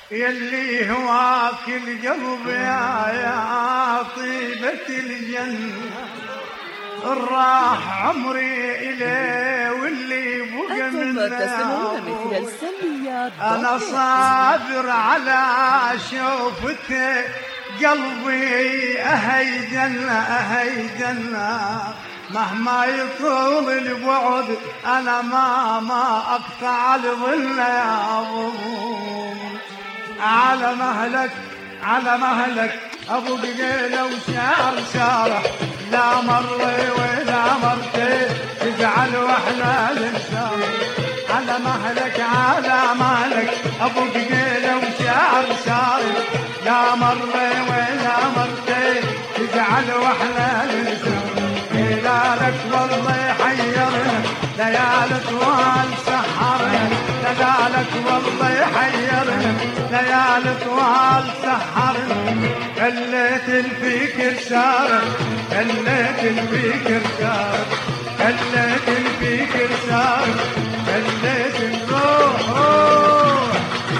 يلي هواك القلب يا طيبة الجنة، راح عمري إليه واللي بقى منه. أنا صابر على شوفته قلبي أهي جنة أهي جنة، مهما يطول البعد أنا ما أقطع الظل يا أبو. على مهلك على مهلك أبو بقيلة وشعر شارح، لا مرة ولا مرتين تجعل واحنا ننسى. على مهلك أبو بقيلة وشعر شارح، لا مرة ولا مرتين تجعل واحنا ننسى. ليالك والله يحيرنا ليالك طوال سحرنا، ليالك والله يحيرنا ليالي طوال سحرنا. خليت الفكر سارح خليت الفكر سارح خليت الفكر سارح خليت الروح.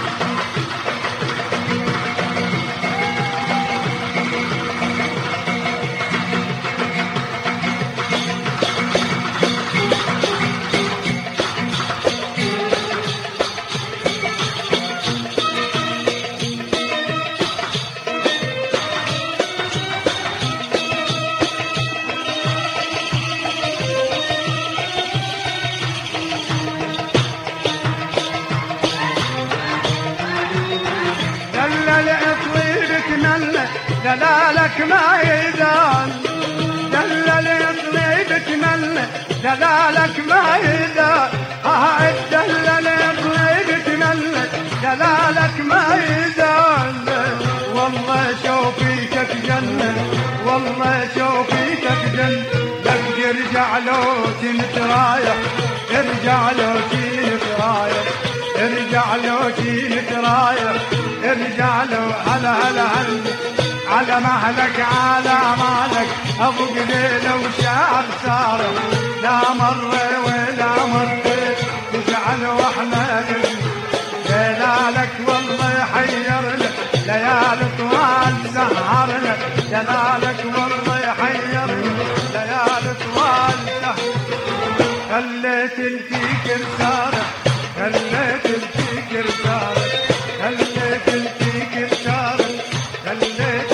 دلالك ما يدان دلل طريقك من دلالك ما يدان دلل طريقك من دلالك ما يدان. والله شوفيتك جنة والله شوفيتك جنة، لك ارجع لو كنت رايح ارجع لو كنت رايح ارجع لو كنت رايح ارجع لو هلا على مهلك أبو قبيلة وشعر سارح، لا مرة ولا مرتين تجعل واحنا جلالك والله يحيرنا ليالي طوال سهرنا، جلالك والله يحيرنا ليالي طوال سهرنا. خليت الفكر سارح خليت الفكر سارح خليت الفكر سارح خليت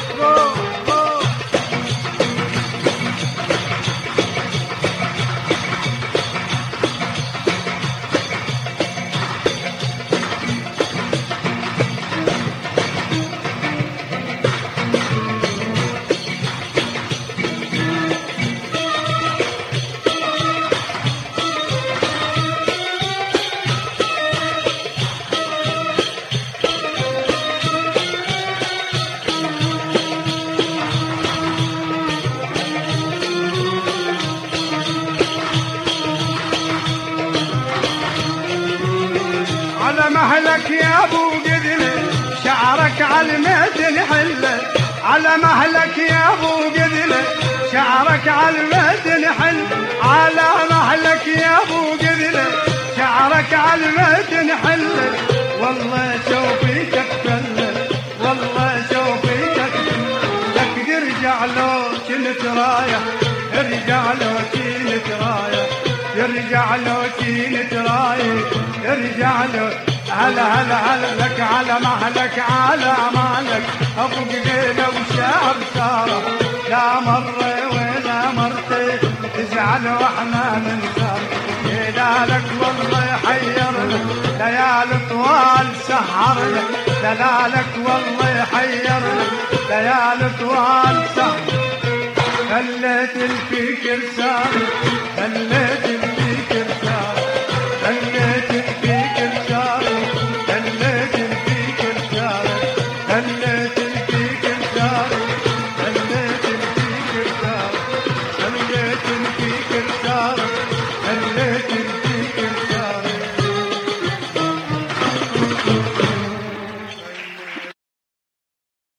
مهلك يا ابو قدله شعرك على المدن حله، على مهلك يا ابو قدله شعرك على المدن حله، على مهلك يا ابو قدله شعرك على المدن حله. والله شوفيتك فله والله شوفيتك لك ارجع لو كنت رايح ارجع لو كنت رايح ارجع لو كنت رايح ارجع لو هلا لك على مهلك أبو قبيلة وشعر سارح، لا مرة ولا مرتين تزعل واحنا ننسى. ليالك والله يحيرنا ليالي طوال سهرنا، ليالك والله يحيرنا ليالي طوال سهرنا. خليت الفكر سارح خليت